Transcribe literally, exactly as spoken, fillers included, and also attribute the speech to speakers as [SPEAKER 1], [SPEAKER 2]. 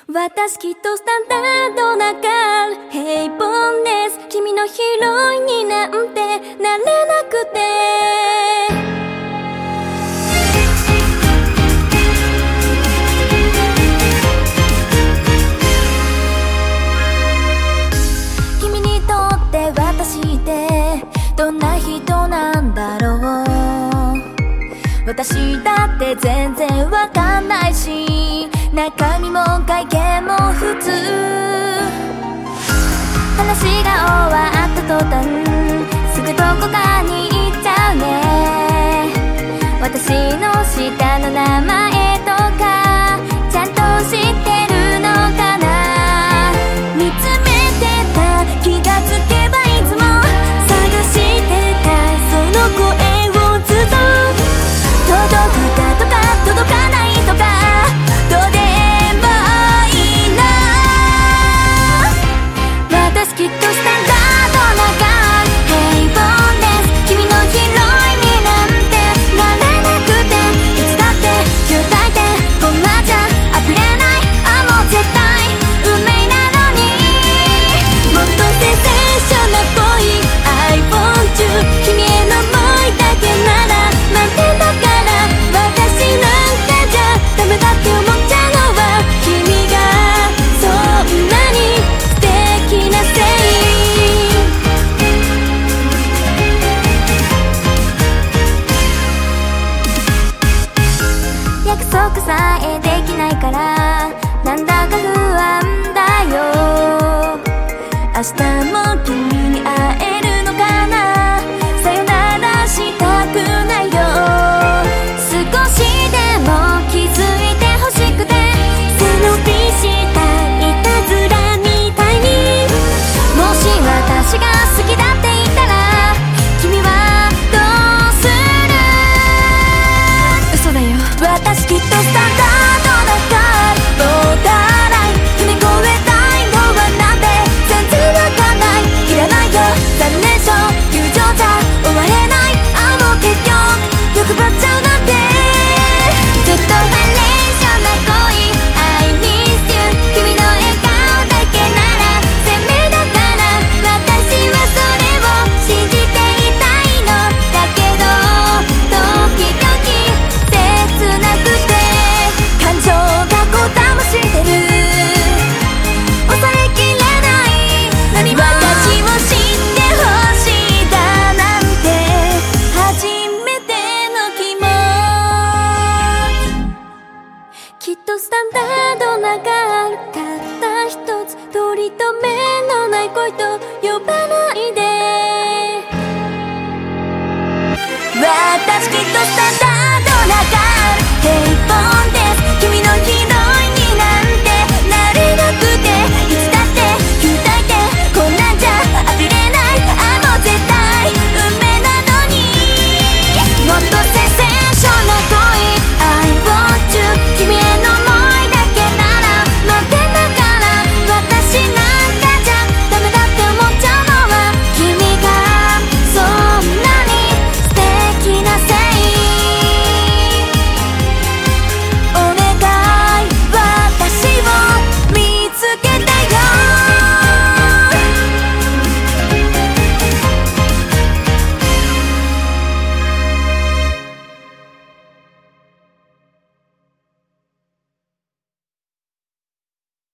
[SPEAKER 1] 私きっとスタンダードなガール、平凡です。君のヒロインになんてなれなくて、君にとって私ってどんな人なんだろう。私だって全然わかんないし、中身も外見も普通。話が終わった途端すぐどこかに行っちゃうね。私の下の名前とかちゃんと知ってるのかな。見つめてた気がつけばいつも探してたその声をずっと、届くかとか届かないとかどうでもいいな。私きっとスタンダードなガール、平凡です。君のヒロインになんてなれなくて、いつだって球体でこんなじゃあふれない。あ、もう絶対運命なのに、もっとセンセーションな恋 I want you、 君への想いだけなら満点だから、私なんかじゃダメだって思っちゃうのは君がそんなに素敵なせい。約束さえできないからなんだか不安だよ。明日も君に会えるのかな。さよならしたくないよ。少しでも気づいてほしくて、背伸びしたいたずらみたいに。もし私が好きだって言ったら君はどうする。嘘だよ。私きっとスタンダードなガール、ボーダーライン踏み越えたいのはなんて全然わかんない。いらないよ残念そう友情じゃ終われない。あ、もう結局欲張っちゃうなんて、ずっとハレーションな恋 I miss you、 君の笑顔だけなら鮮明だから、私はそれを信じていたいのだけど、時々切なくて感情がこだましてる。抑えきれないのに私を知ってほしいだなんて初めての気持ち。きっとスタンダードなガール、たった一つ取り留めのない恋と呼ばないで。私きっとスタンダードなガール、平凡です。君の